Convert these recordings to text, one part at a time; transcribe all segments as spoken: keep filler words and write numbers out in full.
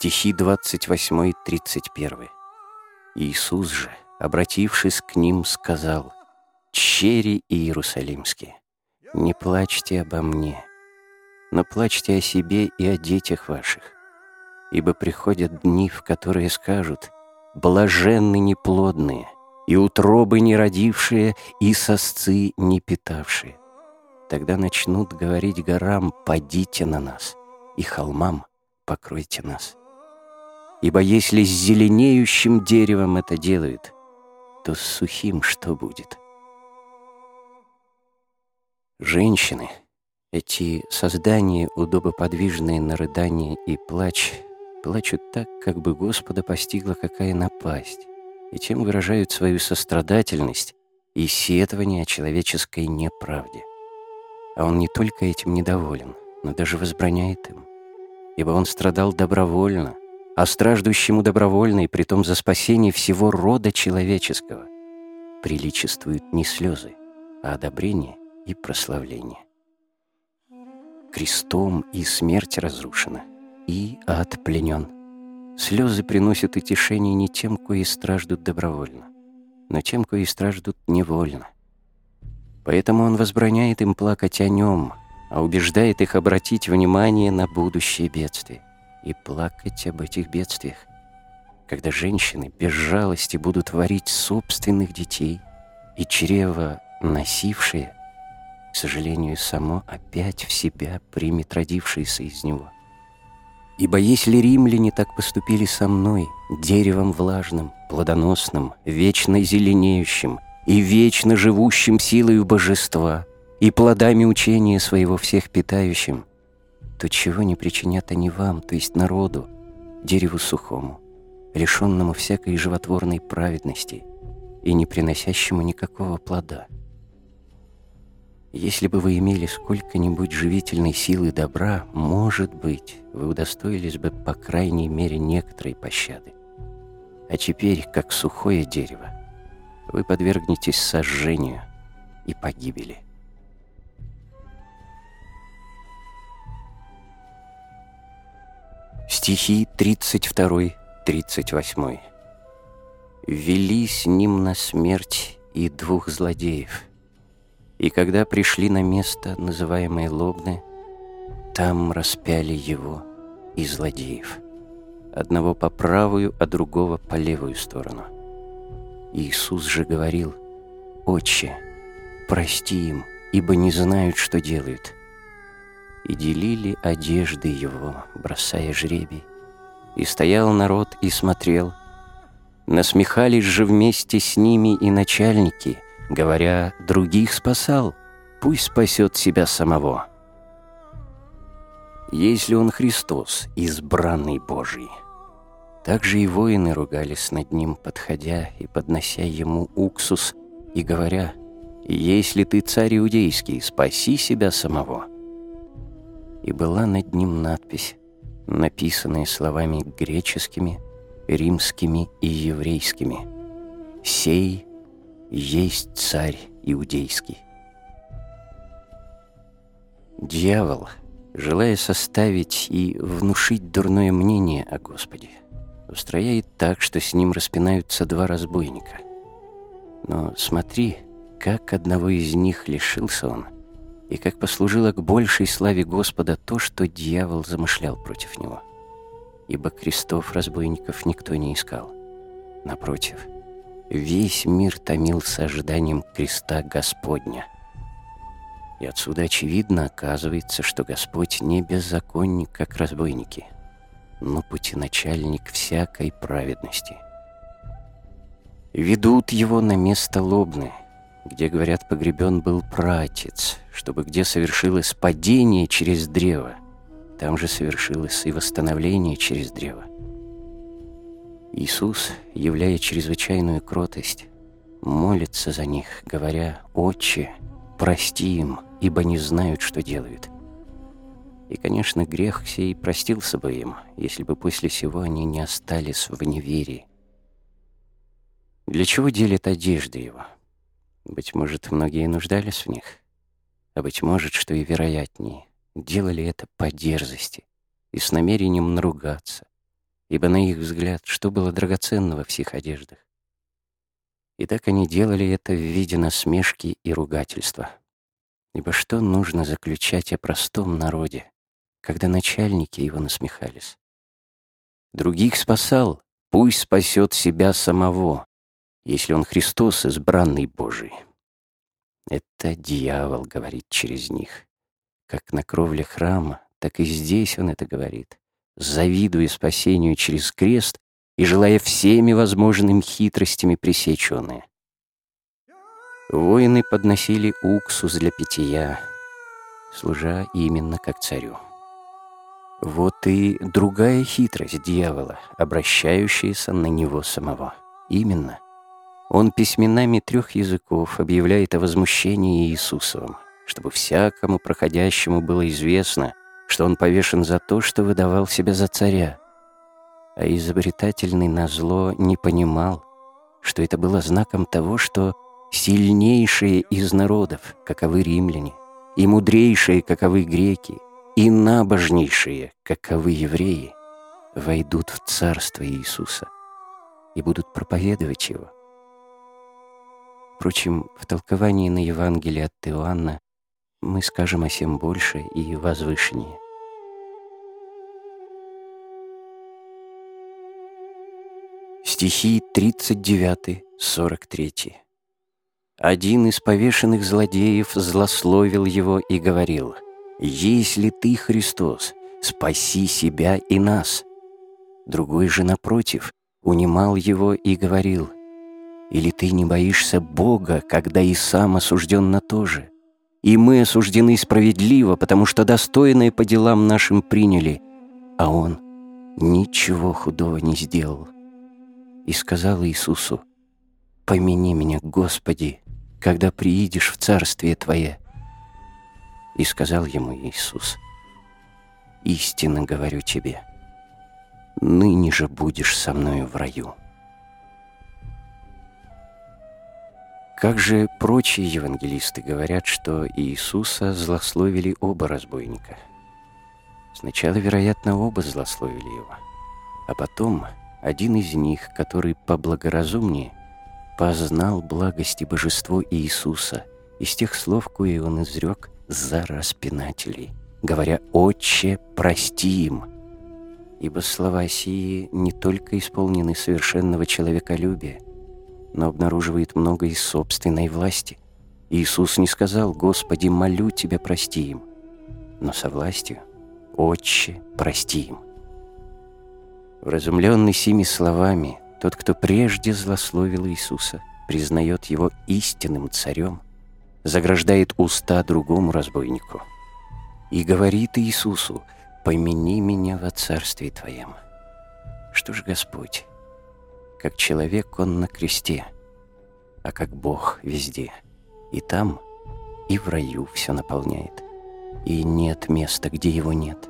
Стихи двадцать восьмой тридцать первый. Иисус же, обратившись к ним, сказал: «Черри иерусалимские, не плачьте обо мне, но плачьте о себе и о детях ваших, ибо приходят дни, в которые скажут: блаженны неплодные, и утробы не родившие, и сосцы не питавшие. Тогда начнут говорить горам: падите на нас, и холмам: покройте нас. Ибо если с зеленеющим деревом это делают, то с сухим что будет?» Женщины, эти создания, удобоподвижные на рыдание и плач, плачут так, как бы Господа постигла какая напасть, и тем выражают свою сострадательность и сетование о человеческой неправде. А Он не только этим недоволен, но даже возбраняет им, ибо Он страдал добровольно, а страждущему добровольно, и притом за спасение всего рода человеческого, приличествуют не слезы, а одобрение и прославление. Крестом и смерть разрушена, и ад пленен. Слезы приносят утешение не тем, кои страждут добровольно, но тем, кои страждут невольно. Поэтому Он возбраняет им плакать о Нем, а убеждает их обратить внимание на будущее бедствие и плакать об этих бедствиях, когда женщины без жалости будут варить собственных детей, и чрево, носившее, к сожалению, само опять в себя примет родившееся из него. Ибо если римляне так поступили со мной, деревом влажным, плодоносным, вечно зеленеющим и вечно живущим силою божества и плодами учения своего всех питающим, то чего не причинят они вам, то есть народу, дереву сухому, лишенному всякой животворной праведности и не приносящему никакого плода? Если бы вы имели сколько-нибудь живительной силы добра, может быть, вы удостоились бы по крайней мере некоторой пощады. А теперь, как сухое дерево, вы подвергнетесь сожжению и погибели. Стихи тридцать второй тридцать восьмой. «Ввели с ним на смерть и двух злодеев, и когда пришли на место, называемое Лобное, там распяли его и злодеев, одного по правую, а другого по левую сторону. Иисус же говорил: Отче, прости им, ибо не знают, что делают. И делили одежды его, бросая жребий. И стоял народ и смотрел. Насмехались же вместе с ними и начальники, говоря: других спасал, пусть спасет себя самого. Если он Христос, избранный Божий. Также и воины ругались над ним, подходя и поднося ему уксус, и говоря: если ты царь иудейский, спаси себя самого. И была над ним надпись, написанная словами греческими, римскими и еврейскими: «Сей есть царь иудейский». Дьявол, желая составить и внушить дурное мнение о Господе, устрояет так, что с ним распинаются два разбойника. Но смотри, как одного из них лишился он, и как послужило к большей славе Господа то, что дьявол замышлял против него. Ибо крестов разбойников никто не искал. Напротив, весь мир томился ожиданием креста Господня. И отсюда очевидно оказывается, что Господь не беззаконник, как разбойники, но путеначальник всякой праведности. Ведут его на место Лобное, где, говорят, погребен был праотец, чтобы где совершилось падение через древо, там же совершилось и восстановление через древо. Иисус, являя чрезвычайную кротость, молится за них, говоря: «Отче, прости им, ибо не знают, что делают». И, конечно, грех сей простился бы им, если бы после сего они не остались в неверии. Для чего делят одежды его? Быть может, многие нуждались в них, а быть может, что и вероятнее, делали это по дерзости и с намерением наругаться, ибо на их взгляд, что было драгоценного в сих одеждах? И так они делали это в виде насмешки и ругательства. Ибо что нужно заключать о простом народе, когда начальники его насмехались? Других спасал, пусть спасет себя самого, если он Христос, избранный Божий. Это дьявол говорит через них. Как на кровле храма, так и здесь он это говорит, завидуя спасению через крест и желая всеми возможными хитростями пресечь оное. Воины подносили уксус для питья, служа именно как царю. Вот и другая хитрость дьявола, обращающаяся на него самого. Именно. Он письменами трех языков объявляет о возмущении Иисусовом, чтобы всякому проходящему было известно, что он повешен за то, что выдавал себя за царя. А изобретательный назло не понимал, что это было знаком того, что сильнейшие из народов, каковы римляне, и мудрейшие, каковы греки, и набожнейшие, каковы евреи, войдут в Царство Иисуса и будут проповедовать Его. Впрочем, в толковании на Евангелие от Иоанна мы скажем о сем больше и возвышеннее. Стихи тридцать девять сорок три. Один из повешенных злодеев злословил его и говорил: «Если ты Христос, спаси себя и нас». Другой же, напротив, унимал его и говорил: «Или ты не боишься Бога, когда и сам осужден на то же? И мы осуждены справедливо, потому что достойное по делам нашим приняли, а он ничего худого не сделал». И сказал Иисусу: «Помяни меня, Господи, когда приидешь в Царствие Твое». И сказал ему Иисус: «Истинно говорю тебе, ныне же будешь со мною в раю». Как же прочие евангелисты говорят, что Иисуса злословили оба разбойника? Сначала, вероятно, оба злословили его, а потом один из них, который поблагоразумнее, познал благость и божество Иисуса из тех слов, кои он изрек за распинателей, говоря: «Отче, прости им». Ибо слова сии не только исполнены совершенного человеколюбия, но обнаруживает много из собственной власти. Иисус не сказал: «Господи, молю Тебя, прости им», но со властью: «Отче, прости им». Вразумленный сими словами, тот, кто прежде злословил Иисуса, признает Его истинным царем, заграждает уста другому разбойнику и говорит Иисусу: «Помяни меня во Царстве Твоем». Что ж Господь? Как человек Он на кресте, а как Бог везде. И там, и в раю все наполняет, и нет места, где Его нет.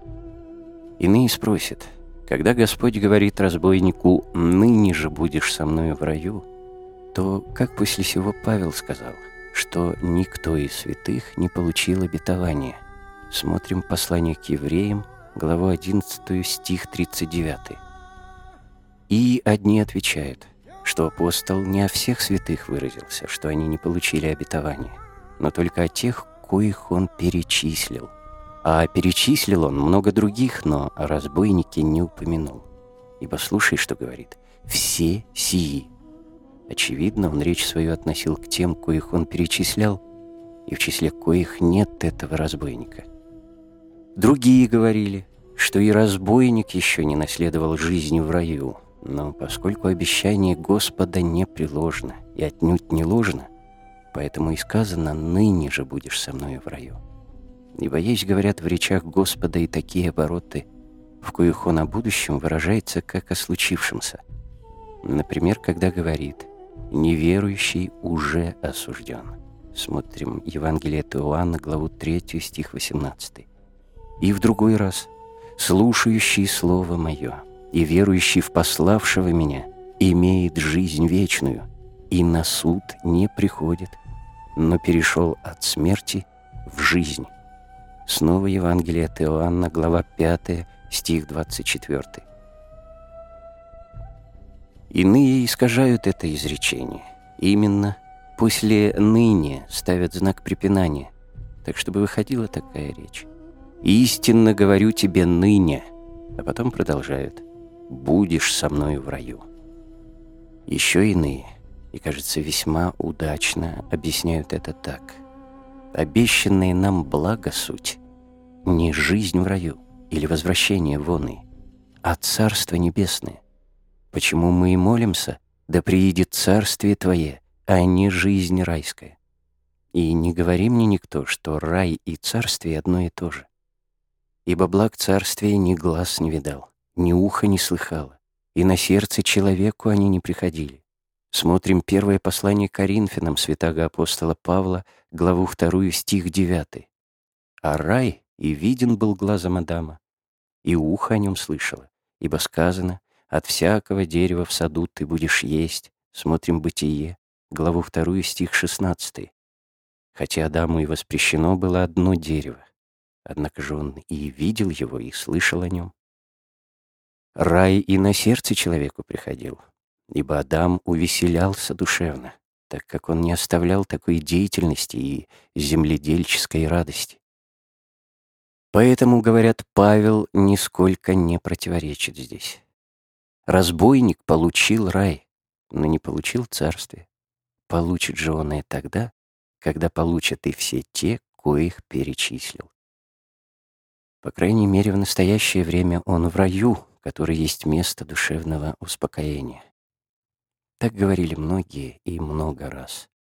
Иные спросят: когда Господь говорит разбойнику: «Ныне же будешь со мною в раю», то как после сего Павел сказал, что никто из святых не получил обетования? Смотрим послание к евреям, главу одиннадцатую, стих тридцать девять. И одни отвечают, что апостол не о всех святых выразился, что они не получили обетования, но только о тех, коих он перечислил. А перечислил он много других, но о разбойнике не упомянул. Ибо слушай, что говорит: «все сии». Очевидно, он речь свою относил к тем, коих он перечислял, и в числе коих нет этого разбойника. Другие говорили, что и разбойник еще не наследовал жизни в раю, но поскольку обещание Господа не приложено и отнюдь не ложно, поэтому и сказано: «Ныне же будешь со мною в раю». Ибо есть, говорят, в речах Господа и такие обороты, в коих Он о будущем выражается как о случившемся. Например, когда говорит: «Неверующий уже осужден». Смотрим Евангелие от Иоанна, главу третью, стих восемнадцатый. И в другой раз: «Слушающий Слово Мое и верующий в пославшего Меня имеет жизнь вечную, и на суд не приходит, но перешел от смерти в жизнь». Снова Евангелие от Иоанна, глава пятая, стих двадцать четвёртый. Иные искажают это изречение. Именно после «ныне» ставят знак препинания, так чтобы выходила такая речь. «Истинно говорю тебе ныне», а потом продолжают: «будешь со мною в раю». Еще иные, и, кажется, весьма удачно объясняют это так: обещанное нам благо суть не жизнь в раю или возвращение в оный, а Царство Небесное. Почему мы и молимся: да приидет Царствие Твое, а не жизнь райская. И не говори мне никто, что рай и царствие одно и то же. Ибо благ царствия ни глаз не видал, ни ухо не слыхало, и на сердце человеку они не приходили. Смотрим первое послание Коринфянам святаго апостола Павла, главу вторую, стих девятый. А рай и виден был глазом Адама, и ухо о нем слышало, ибо сказано: от всякого дерева в саду ты будешь есть. Смотрим Бытие, главу вторую, стих шестнадцатый. Хотя Адаму и воспрещено было одно дерево, однако же он и видел его, и слышал о нем. Рай и на сердце человеку приходил, ибо Адам увеселялся душевно, так как он не оставлял такой деятельности и земледельческой радости. Поэтому, говорят, Павел нисколько не противоречит здесь. Разбойник получил рай, но не получил царствие. Получит же он и тогда, когда получат и все те, коих перечислил. По крайней мере, в настоящее время он в раю, который есть место душевного успокоения. Так говорили многие и много раз.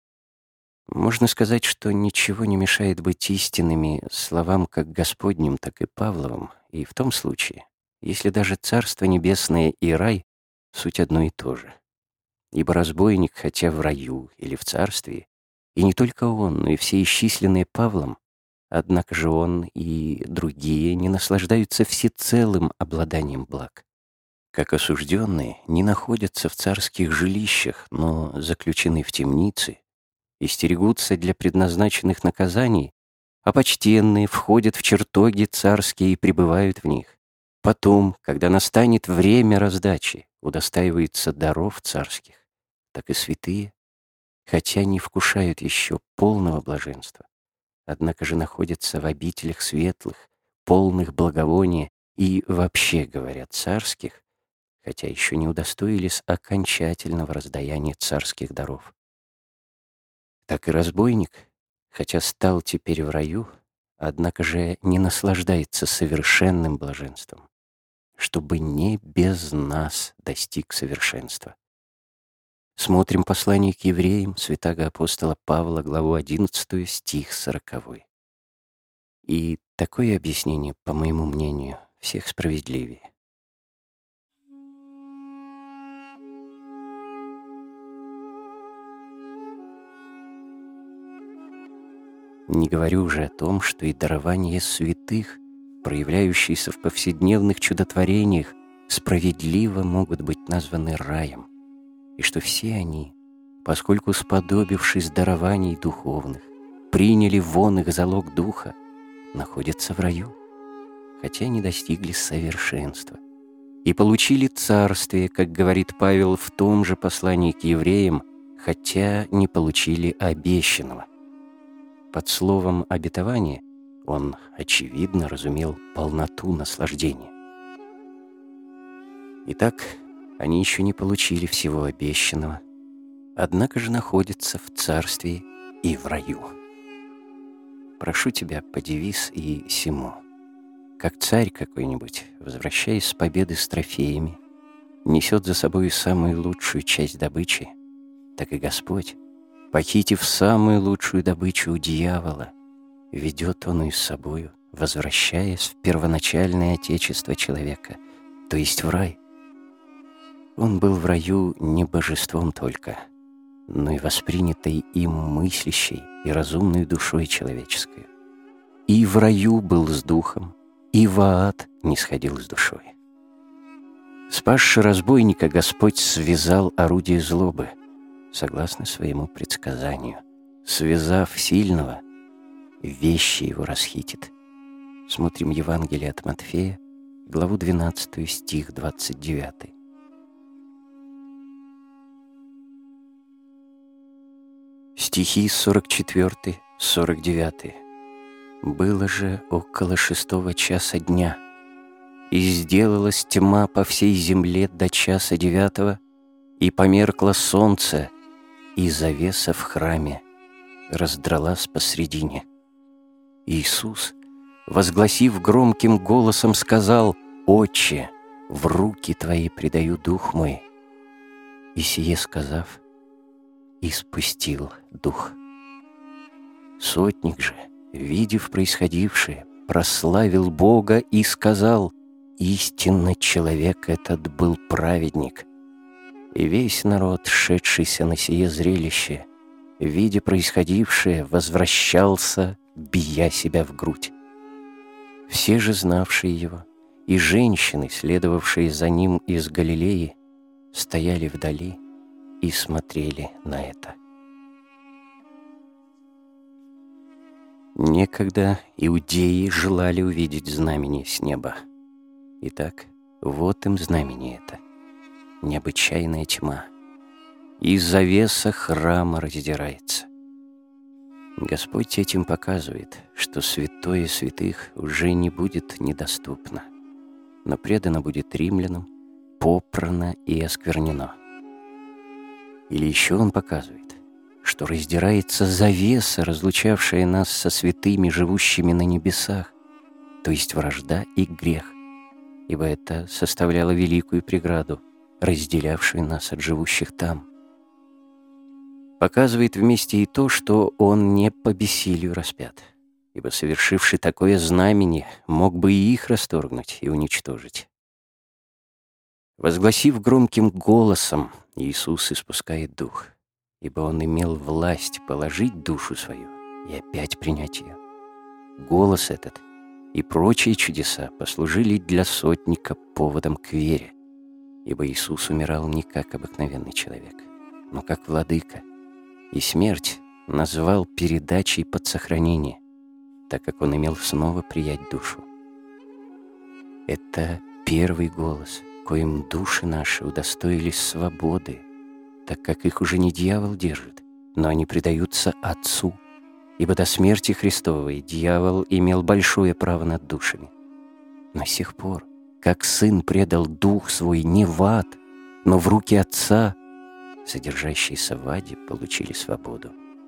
Можно сказать, что ничего не мешает быть истинными словам как Господним, так и Павловым, и в том случае, если даже Царство Небесное и рай — суть одно и то же. Ибо разбойник, хотя в раю или в царстве, и не только он, но и все исчисленные Павлом, однако же он и другие не наслаждаются всецелым обладанием благ. Как осужденные не находятся в царских жилищах, но заключены в темницы и стерегутся для предназначенных наказаний, а почтенные входят в чертоги царские и пребывают в них. Потом, когда настанет время раздачи, удостаиваются даров царских, так и святые, хотя не вкушают еще полного блаженства, однако же находятся в обителях светлых, полных благовония и, вообще говоря, царских, хотя еще не удостоились окончательного раздаяния царских даров. Так и разбойник, хотя стал теперь в раю, однако же не наслаждается совершенным блаженством, чтобы не без нас достиг совершенства. Смотрим послание к евреям святаго апостола Павла, главу одиннадцатую, стих сороковой. И такое объяснение, по моему мнению, всех справедливее. Не говорю уже о том, что и дарования святых, проявляющиеся в повседневных чудотворениях, справедливо могут быть названы раем, и что все они, поскольку, сподобившись дарований духовных, приняли вон их залог духа, находятся в раю, хотя не достигли совершенства, и получили царствие, как говорит Павел в том же послании к евреям, хотя не получили обещанного. Под словом «обетование» он, очевидно, разумел полноту наслаждения. Итак, они еще не получили всего обещанного, однако же находятся в царстве и в раю. Прошу тебя, подивись и сему. Как царь какой-нибудь, возвращаясь с победы с трофеями, несет за собой самую лучшую часть добычи, так и Господь, похитив самую лучшую добычу у дьявола, ведет он и с собою, возвращаясь в первоначальное отечество человека, то есть в рай. Он был в раю не божеством только, но и воспринятой им мыслящей и разумной душой человеческой. И в раю был с духом, и в ад не сходил с душой. Спасши разбойника, Господь связал орудие злобы, согласно своему предсказанию. Связав сильного, вещи его расхитит. Смотрим Евангелие от Матфея, главу двенадцатую, стих двадцать девятый. Стихи сорок четвёртый, сорок девятый. Было же около шестого часа дня, и сделалась тьма по всей земле до часа девятого, и померкло солнце, и завеса в храме раздралась посредине. Иисус, возгласив громким голосом, сказал: «Отче, в руки Твои предаю дух мой». И сие сказав, испустил дух. Сотник же, видев происходившее, прославил Бога и сказал: «Истинно человек этот был праведник». И весь народ, шедшийся на сие зрелище, видя происходившее, возвращался, бия себя в грудь. Все же знавшие его и женщины, следовавшие за ним из Галилеи, стояли вдали и смотрели на это. Некогда иудеи желали увидеть знамение с неба. Итак, вот им знамение это: необычайная тьма, и завеса храма раздирается. Господь этим показывает, что святое святых уже не будет недоступно, но предано будет римлянам, попрано и осквернено. Или еще Он показывает, что раздирается завеса, разлучавшая нас со святыми, живущими на небесах, то есть вражда и грех, ибо это составляло великую преграду, разделявшую нас от живущих там. Показывает вместе и то, что Он не по бессилию распят, ибо совершивший такое знамение мог бы и их расторгнуть и уничтожить. Возгласив громким голосом, Иисус испускает дух, ибо Он имел власть положить душу свою и опять принять ее. Голос этот и прочие чудеса послужили для сотника поводом к вере, ибо Иисус умирал не как обыкновенный человек, но как владыка, и смерть назвал передачей под сохранение, так как Он имел снова приять душу. Это первый голос, коим души наши удостоились свободы, так как их уже не дьявол держит, но они предаются Отцу, ибо до смерти Христовой дьявол имел большое право над душами. Но с сих пор, как Сын предал Дух Свой не в ад, но в руки Отца, содержащиеся в аде получили свободу.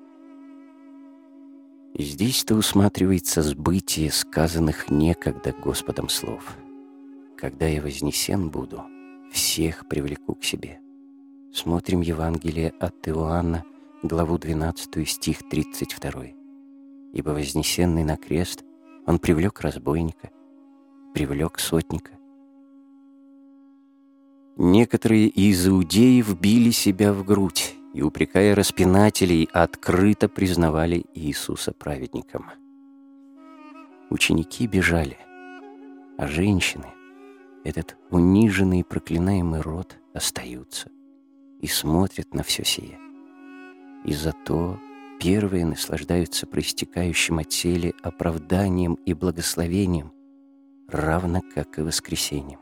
И здесь-то усматривается сбытие сказанных некогда Господом слов: «Когда я вознесен буду, всех привлеку к себе». Смотрим Евангелие от Иоанна, главу двенадцатую, стих тридцать два. «Ибо вознесенный на крест, Он привлек разбойника, привлек сотника». Некоторые из иудеев били себя в грудь и, упрекая распинателей, открыто признавали Иисуса праведником. Ученики бежали, а женщины, этот униженный и проклинаемый род, остаются и смотрят на все сие. И зато первые наслаждаются проистекающим от теле оправданием и благословением, равно как и воскресением.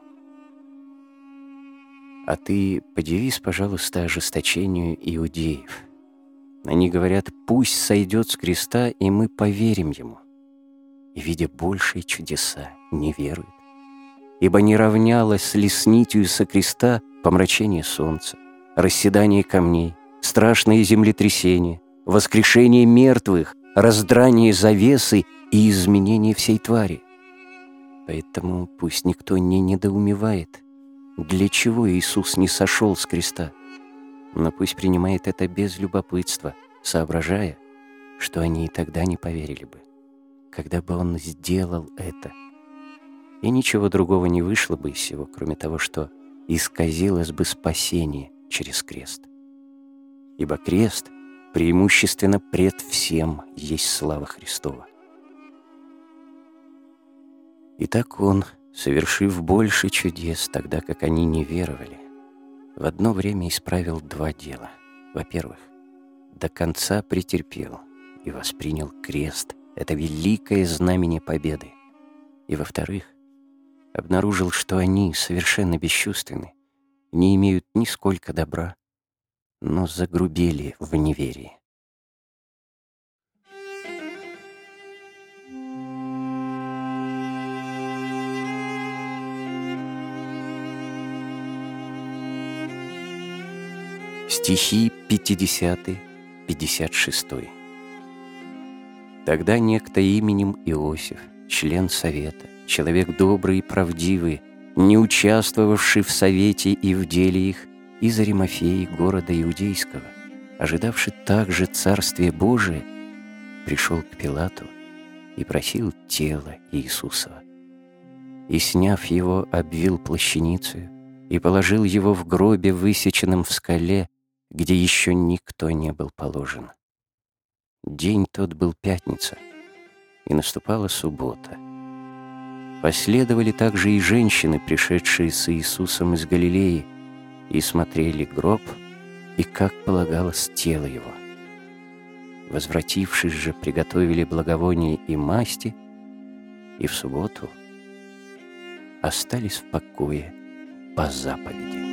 А ты подивись, пожалуйста, ожесточению иудеев. Они говорят: «Пусть сойдет с креста, и мы поверим Ему». И, видя большие чудеса, не веруют. Ибо не равнялось ли с нитью со креста помрачение солнца, расседание камней, страшные землетрясения, воскрешение мертвых, раздрание завесы и изменение всей твари? Поэтому пусть никто не недоумевает, для чего Иисус не сошел с креста, но пусть принимает это без любопытства, соображая, что они и тогда не поверили бы, когда бы Он сделал это. И ничего другого не вышло бы из всего, кроме того, что исказилось бы спасение через крест. Ибо крест преимущественно пред всем есть слава Христова. Итак, Он, совершив больше чудес, тогда как они не веровали, в одно время исправил два дела. Во-первых, до конца претерпел и воспринял крест, это великое знамение победы. И во-вторых, обнаружил, что они совершенно бесчувственны, не имеют нисколько добра, но загрубели в неверии. Стихи пятидесятый, пятьдесят шестой. Тогда некто именем Иосиф, член совета, человек добрый и правдивый, не участвовавший в совете и в деле их, из Аримафеи, города Иудейского, ожидавший также Царствия Божия, пришел к Пилату и просил тело Иисусова. И, сняв его, обвил плащаницею и положил его в гробе, высеченном в скале, где еще никто не был положен. День тот был пятница, и наступала суббота. Последовали также и женщины, пришедшие с Иисусом из Галилеи, и смотрели гроб, и, как полагалось, тело его. Возвратившись же, приготовили благовония и масти, и в субботу остались в покое по заповеди.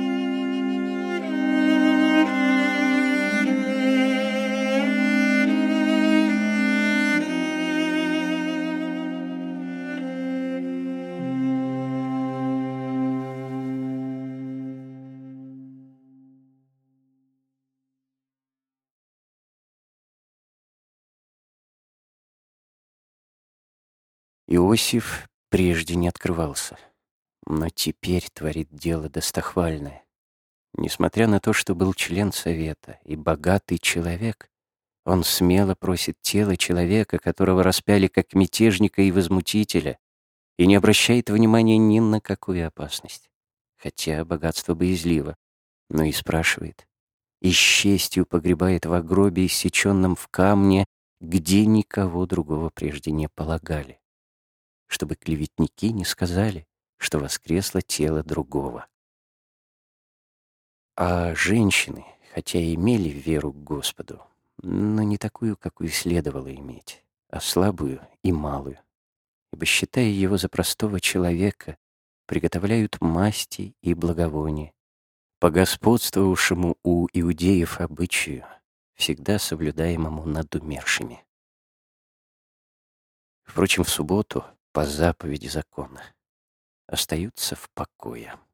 Иосиф прежде не открывался, но теперь творит дело достохвальное. Несмотря на то, что был член совета и богатый человек, он смело просит тело человека, которого распяли как мятежника и возмутителя, и не обращает внимания ни на какую опасность, хотя богатство боязливо, но и спрашивает, и с честью погребает в гробе, иссеченном в камне, где никого другого прежде не полагали, чтобы клеветники не сказали, что воскресло тело другого. А женщины, хотя и имели веру к Господу, но не такую, какую следовало иметь, а слабую и малую, ибо, считая его за простого человека, приготовляют масти и благовония, по господствовавшему у иудеев обычаю, всегда соблюдаемому над умершими. Впрочем, в субботу, по заповеди закона, остаются в покое.